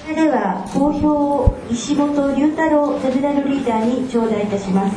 それでは講評を石本龍太郎ゼネラルリーダーに頂戴いたします。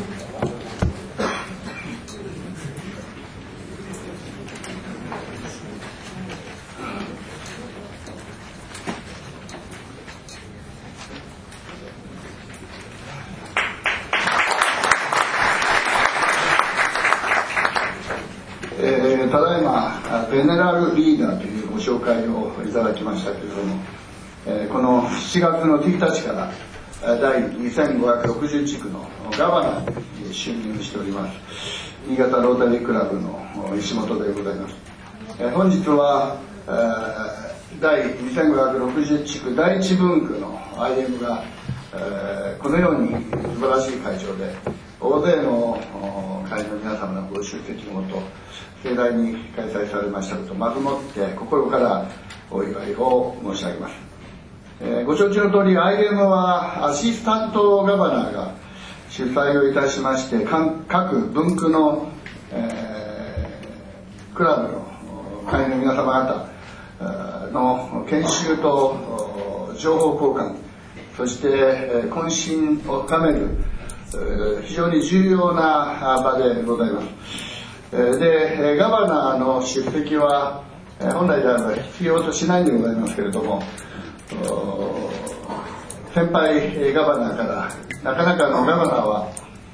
ただいまゼネラルリーダーというご紹介をいただきましたけれども、この7月の1日から第2560地区のガバナに就任しております新潟ロータリークラブの石本でございます。本日は第2560地区第一分区の IM がこのように素晴らしい会場で大勢の会員の皆様のご出席のもと盛大に開催されましたこと、まずもって心からお祝いを申し上げます。ご承知の通り IM はアシスタントガバナーが主催をいたしまして、各分区の、クラブの会員の皆様方の研修と情報交換、そして懇親を深める非常に重要な場でございます。で、ガバナーの出席は本来であれば必要としないんでございますけれども、先輩ガバナーからなかなかガバナーは、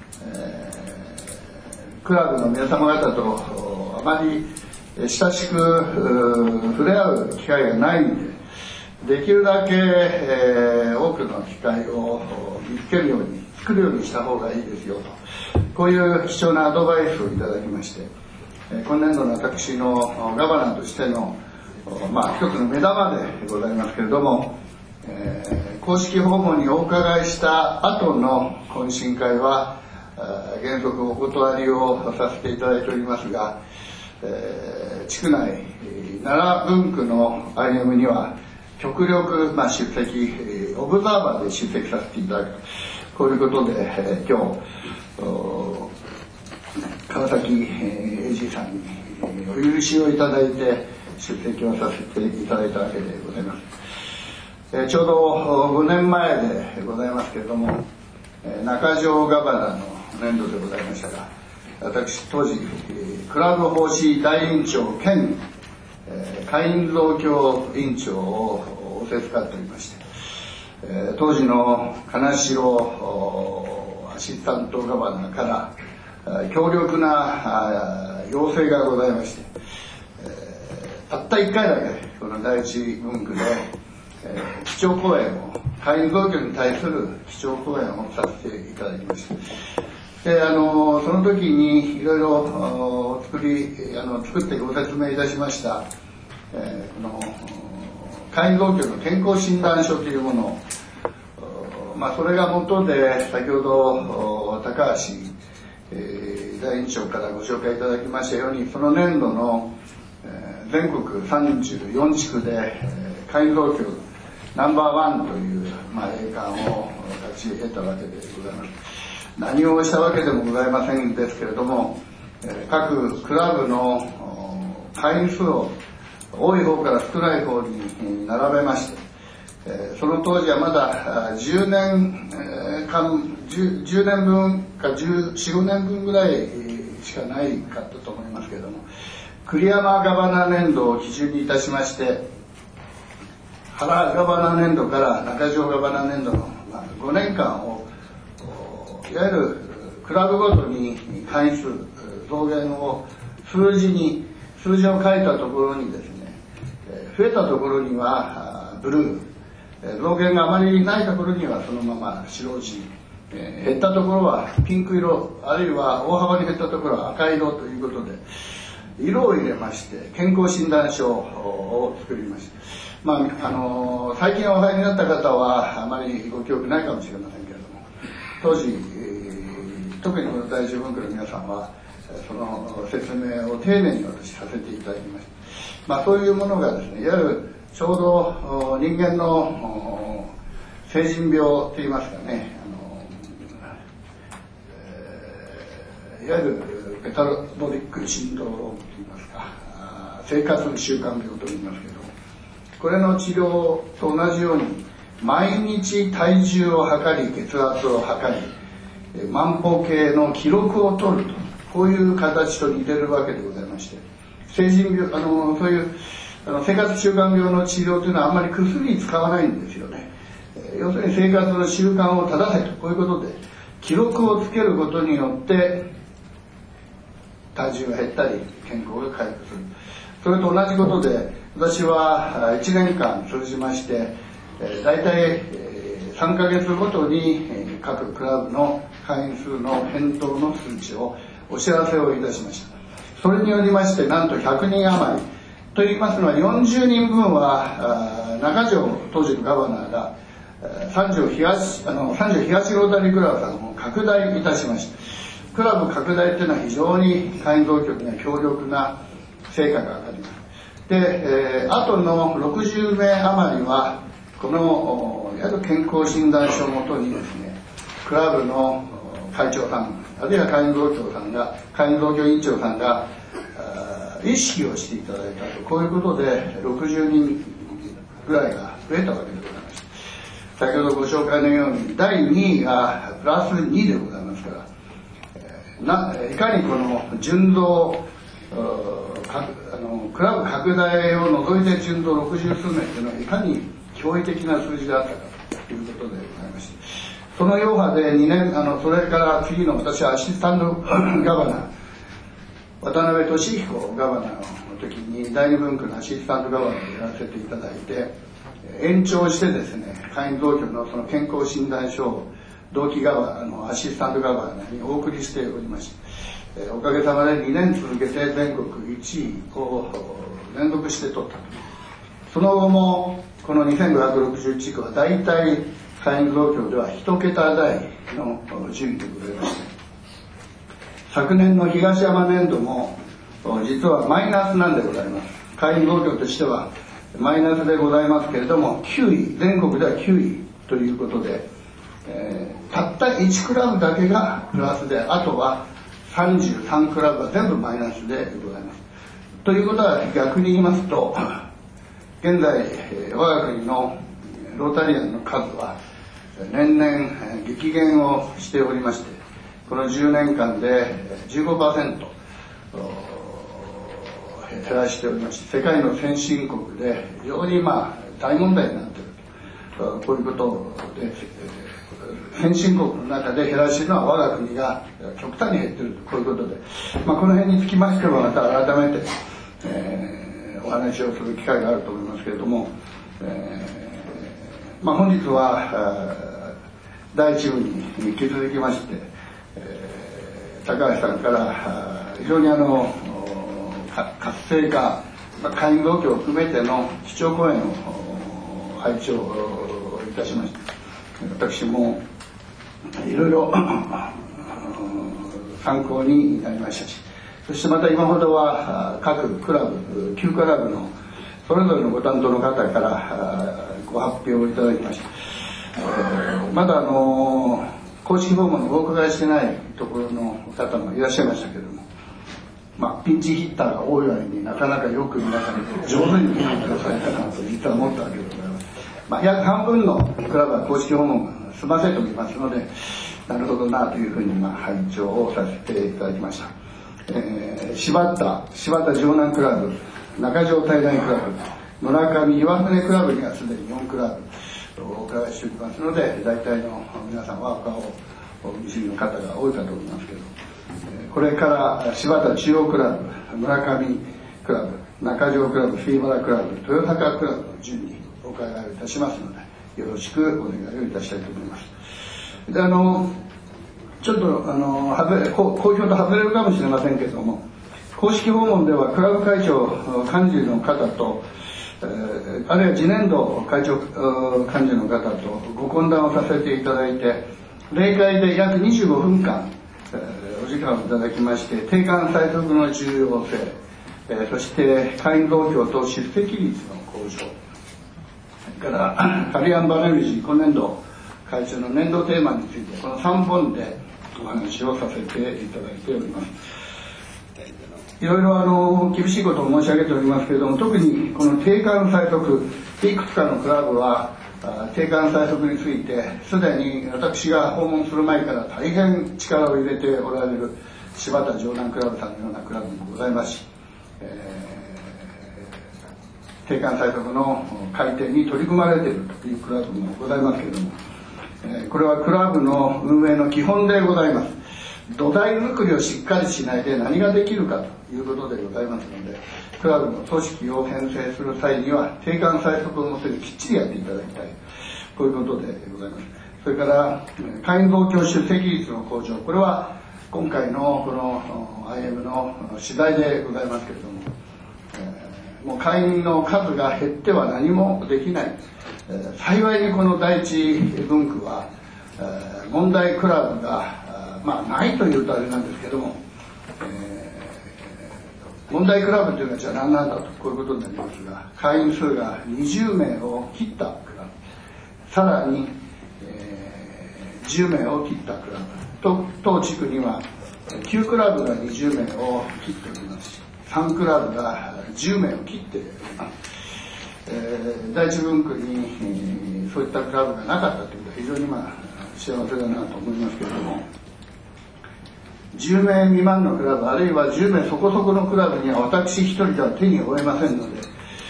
クラブの皆様方とあまり親しく触れ合う機会がないんで、できるだけ、多くの機会を見つけるように作るようにした方がいいですよと、こういう貴重なアドバイスをいただきまして、今年度の私のガバナーとしての一つの目玉でございますけれども、公式訪問にお伺いした後の懇親会は原則お断りをさせていただいておりますが、地区内7分区の IM には極力出席、オブザーバーで出席させていただく、こういうことで、今日川崎 AG さんにお許しをいただいて出席をさせていただいたわけでございます。ちょうど5年前でございますけれども、中条ガバナの年度でございましたが、私当時クラブ奉仕大委員長兼会員増強委員長を仰せつかっておりまして、当時の金城アシスタントガバナーから強力な要請がございまして、たった1回だけこの第一分区で基調講演を、会員増強に対する基調講演をさせていただきました。で、その時にいろいろ作ってご説明いたしました、この会員増強の健康診断書というものを、それが元で先ほど高橋大委員長からご紹介いただきましたように、その年度の全国34地区で会員増強ナンバー1という栄冠を勝ち得たわけでございます。何をしたわけでもございませんですけれども、各クラブの会員数を多い方から少ない方に並べまして、その当時はまだ10年分か14、15年分ぐらいしかないかったと思いますけれども、栗山ガバナ年度を基準にいたしまして、原ガバナ年度から中条ガバナ年度の5年間をいわゆるクラブごとに会員数増減を数字を書いたところにですね、増えたところにはブルー、増減があまりないところにはそのまま白地、減ったところはピンク色、あるいは大幅に減ったところは赤色ということで、色を入れまして健康診断書を作りました。最近お入りになった方はあまりご記憶ないかもしれませんけれども、当時特にこの第一分区の皆さんはその説明を丁寧に私させていただきました。そういうものがですね、いわゆるちょうど人間の成人病といいますかね、いわゆるメタボリックシンドロームといいますか、生活習慣病といいますけど、これの治療と同じように毎日体重を測り血圧を測り万歩計の記録を取ると、こういう形と似てるわけでございまして、成人病そういう生活習慣病の治療というのはあんまり薬使わないんですよね。要するに生活の習慣を正せと、こういうことで記録をつけることによって体重が減ったり健康が回復する。それと同じことで、私は1年間通じましてだいたい3ヶ月ごとに各クラブの会員数の変動の数値をお知らせをいたしました。それによりましてなんと100人余りといいますのは、40人分は中条当時のガバナーが三条東ロータリークラブさんを拡大いたしました。クラブ拡大というのは非常に会員当局には強力な成果が上がります。で、あとの60名余りはこのいわゆる健康診断書をもとにですね、クラブの会長さんあるいは会員同居委員長さんが意識をしていただいたと、こういうことで60人ぐらいが増えたわけでございます。先ほどご紹介のように第2位がプラス2でございますから、いかにこの純増クラブ拡大を除いて純増60数名というのはいかに驚異的な数字であったかということでございまして、その余波で2年それから次の私はアシスタントガバナー渡辺俊彦ガバナーの時に第二分区のアシスタントガバナーでやらせていただいて、延長してですね、会員同居のその健康診断書を同期アシスタントガバナーにお送りしておりまして、おかげさまで2年続けて全国1位を連続して取ったと。その後もこの2561地区は大体会員同居では1桁台の順位でございまして、昨年の東山年度も実はマイナスなんでございます。会員同居としてはマイナスでございますけれども、9位全国では9位ということで、たった1クラブだけがプラスで、あとは33クラブは全部マイナスでございます。ということは逆に言いますと、現在我が国のロータリアンの数は年々激減をしておりまして、この10年間で 15% 減らしておりまして、世界の先進国で非常に大問題になっていると、こういうことで先進国の中で減らしているのは我が国が極端に減っていると、こういうことで、この辺につきましてはまた改めて、お話をする機会があると思いますけれども、本日は第一部に引き続きまして、高橋さんから非常に活性化、会員同居を含めての基調講演を拝聴いたしました。私もいろいろ参考になりましたし、そしてまた今ほどは各クラブ9クラブのそれぞれのご担当の方からご発表をいただきました。まだ公式訪問にお伺いしてないところの方もいらっしゃいましたけれども、ピンチヒッターが多い割になかなかよく皆さん上手に聞いてくださいたなと実は思ったわけでございます。約半分のクラブは公式訪問を済ませておりますので、なるほどなというふうに拝聴をさせていただきました。柴田城南クラブ、中条平大クラブ、村上岩船クラブにはすでに4クラブお伺いしておりますので、大体の皆さんはお顔をお見知りの方が多いかと思いますけど、これから柴田中央クラブ、村上クラブ、中条クラブ、杉原クラブ、豊坂クラブの順にお伺いをいたしますので、よろしくお願いをいたしたいと思います。でちょっと好評と外れるかもしれませんけれども、公式訪問ではクラブ会長幹事の方と、あるいは次年度会長幹事の方とご懇談をさせていただいて、例会で約25分間、お時間をいただきまして、定款最速の重要性、そして会員同居と出席率の向上、それからカリアン・バネルジ今年度会長の年度テーマについて、この3本でお話をさせていただいております。いろいろ厳しいことを申し上げておりますけれども、特にこの定款最速、いくつかのクラブは定款催促についてすでに私が訪問する前から大変力を入れておられる柴田城南クラブさんのようなクラブもございますし、定款催促の改定に取り組まれているというクラブもございますけれども、これはクラブの運営の基本でございます。土台作りをしっかりしないで何ができるかということでございますので、クラブの組織を編成する際には定款催促をもせてきっちりやっていただきたい、こういうことでございます。それから会員増強出席率の向上、これは今回のこの IM の次第でございますけれども、もう会員の数が減っては何もできない。幸いにこの第一分区は問題クラブがないというとあれなんですけども、問題クラブというのはじゃあ何なんだと、こういうことになりますが、会員数が20名を切ったクラブ、さらに、10名を切ったクラブと、当地区には9クラブが20名を切っておりますし、3クラブが10名を切っております。第一分区にそういったクラブがなかったということは非常に幸せだなと思いますけれども、10名未満のクラブ、あるいは10名そこそこのクラブには私一人では手に負えませんので、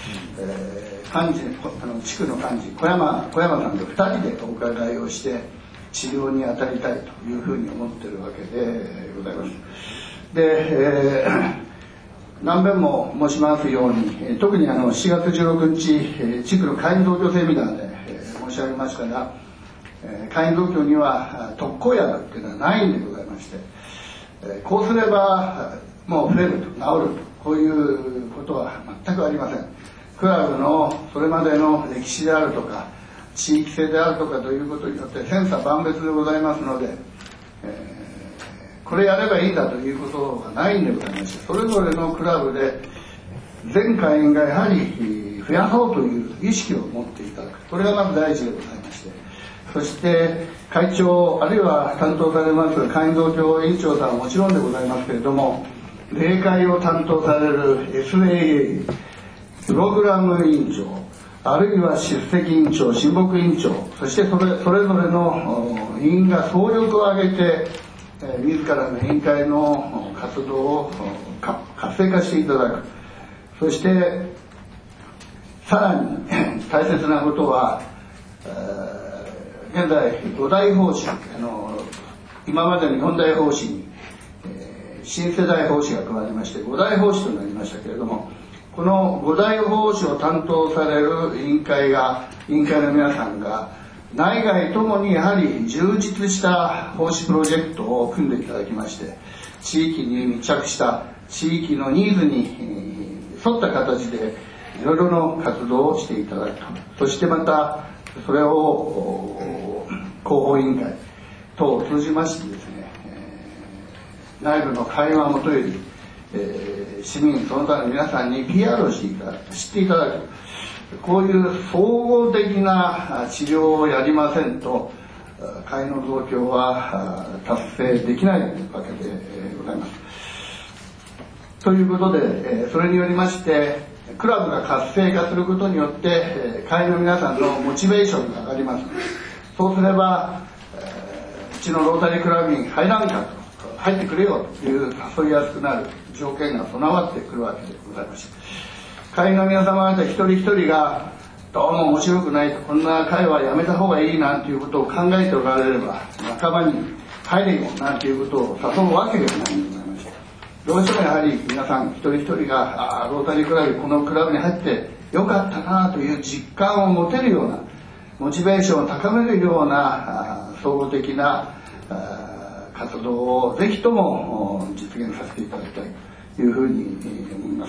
地区の幹事小山さんと2人でお伺いをして治療に当たりたいというふうに思っているわけでございます。で、何遍も申しますように、特に7月16日地区の会員増強セミナーで申し上げましたが、会員増強には特効薬っていうのはないんでございまして、こうすればもう増えると、治ると、こういうことは全くありません。クラブのそれまでの歴史であるとか地域性であるとかということによって千差万別でございますので、これやればいいんだということがないんでございまして、それぞれのクラブで全会員がやはり増やそうという意識を持っていただく、これがまず第一でございまして、そして会長あるいは担当されます会員増強委員長さんはもちろんでございますけれども、例会を担当される SAA プログラム委員長、あるいは出席委員長、親睦委員長、そしてそれぞれの委員が総力を挙げて自らの委員会の活動を活性化していただく。そしてさらに大切なことは、現在5大方針、今までの4大方針に、新世代方針が加わりまして5大方針となりましたけれども、この5大方針を担当される委員会の皆さんが内外ともにやはり充実した奉仕プロジェクトを組んでいただきまして、地域に密着した地域のニーズに沿った形でいろいろな活動をしていただくと。そしてまたそれを広報委員会等を通じましてですね、内部の会話をもとより、市民その他の皆さんに PR をしていただく、知っていただく、こういう総合的な治療をやりませんと会員の増強は達成できないわけでございます。ということで、それによりましてクラブが活性化することによって会員の皆さんのモチベーションが上がります。そうすればうちのロータリークラブに入らんかと、入ってくれよという誘いやすくなる条件が備わってくるわけでございまして、会員の皆様方一人一人がどうも面白くないと、こんな会はやめた方がいいなんていうことを考えておられれば仲間に入れよなんていうことを誘うわけではないんでございまして、どうしてもやはり皆さん一人一人がロータリークラブ、このクラブに入ってよかったなという実感を持てるような、モチベーションを高めるような総合的な活動をぜひとも実現させていただきたいというふうに思います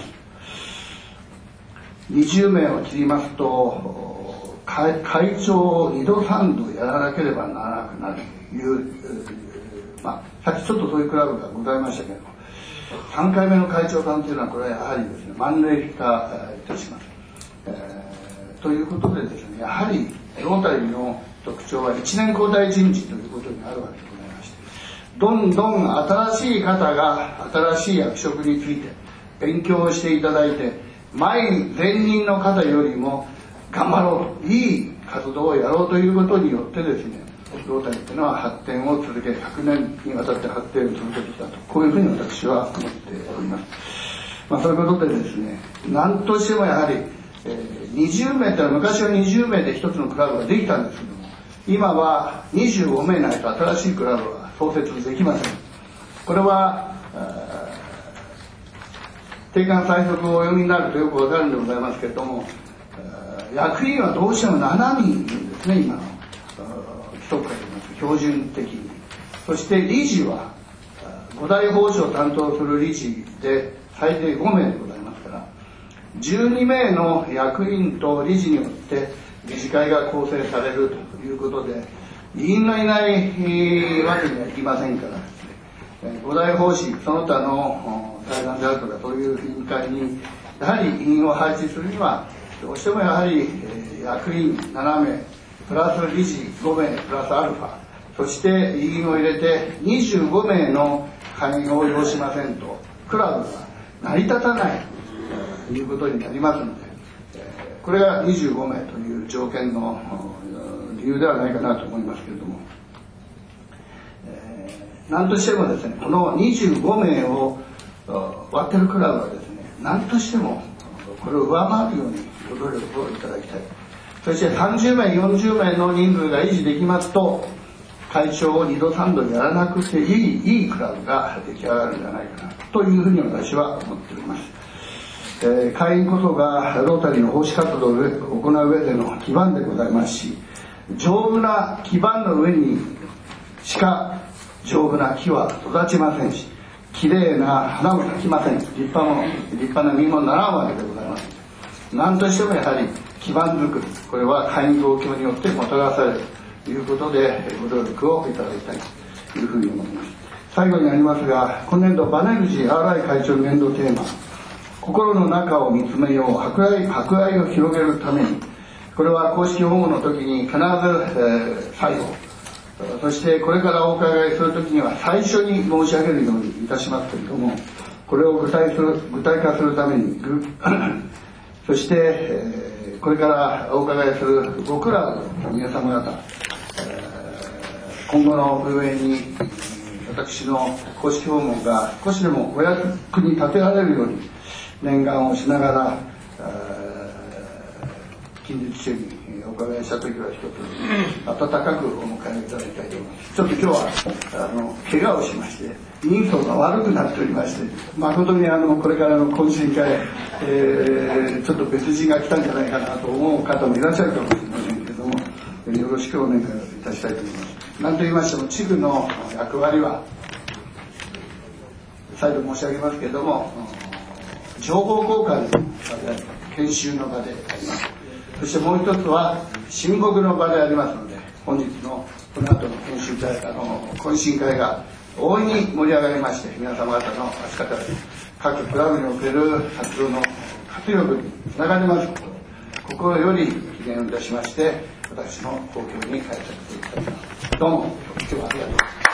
。20名を切りますと会長を2度3度やらなければならなくなるという、さっきちょっとそういうクラブがございましたけれども、3回目の会長さんというのはこれはやはりですね、マンネリ化いたします。ということでですね、やはりロータリーの特徴は1年交代人事ということになるわけでございまして、どんどん新しい方が新しい役職について勉強をしていただいて、前任の方よりも頑張ろうと、いい活動をやろうということによってですね、ロータリーというのは発展を続け、100年にわたって発展を続けてきたと、こういうふうに私は思っております。そういうことでですね、何としてもやはり、20名というのは昔は20名で一つのクラブができたんですけども、今は25名ないと新しいクラブは創設できません。これは定款催促をお読みになるとよくわかるんでございますけれども、役員はどうしても7人いるんですね、今の規則から言いますと標準的に。そして理事は5大法師を担当する理事で最低5名でございますから、12名の役員と理事によって理事会が構成されるということで、委員のいないわけにはいきませんからですね、5大法師その他の財団であるとかそういう委員会にやはり委員を配置するにはどうしてもやはり役員7名プラス理事5名プラスアルファ、そして委員を入れて25名の会員を要しませんとクラブが成り立たないということになりますので、これが25名という条件の理由ではないかなと思いますけれども、何としてもですね、この25名を割ってるクラブはですね、何としてもこれを上回るようにご努力をいただきたい。そして30名40名の人数が維持できますと、会長を2度3度やらなくていいクラブが出来上がるんじゃないかなというふうに私は思っております。会員こそがロータリーの奉仕活動を行う上での基盤でございますし、丈夫な基盤の上にしか丈夫な木は育ちませんし、きれいな花も咲きません。立派な実もならんわけでございます。何としてもやはり基盤づくり、これは会員合協によってもたらされるということでご協力をいただきたいというふうに思います。最後になりますが、今年度バネルジ RI 会長の年度テーマ、心の中を見つめよう、博愛を広げるために、これは公式訪問の時に必ず、最後、そしてこれからお伺いする時には最初に申し上げるようにいたしますけれども、これを具体化するためにそして、これからお伺いするごクラブの皆様方、今後の運営に私の公式訪問が少しでもお役に立てられるように念願をしながら、近日中にお伺いした時は一つ温かくお迎えいただきたいと思います。ちょっと今日は怪我をしまして人相が悪くなっておりまして、誠にこれからの懇親会、ちょっと別人が来たんじゃないかなと思う方もいらっしゃるかもしれませんけれども、よろしくお願いいたしたいと思います。何と言いましても地区の役割は再度申し上げますけれども、情報交換の場であります、研修の場であります。そしてもう一つは親睦の場でありますので、本日のこの後の研修会懇親会が大いに盛り上がりまして、皆様方の足方で各クラブにおける活動の活力につながりますことを心より祈念をいたしまして、私の報告に返させていただきます。どうも今日はありがとうございます。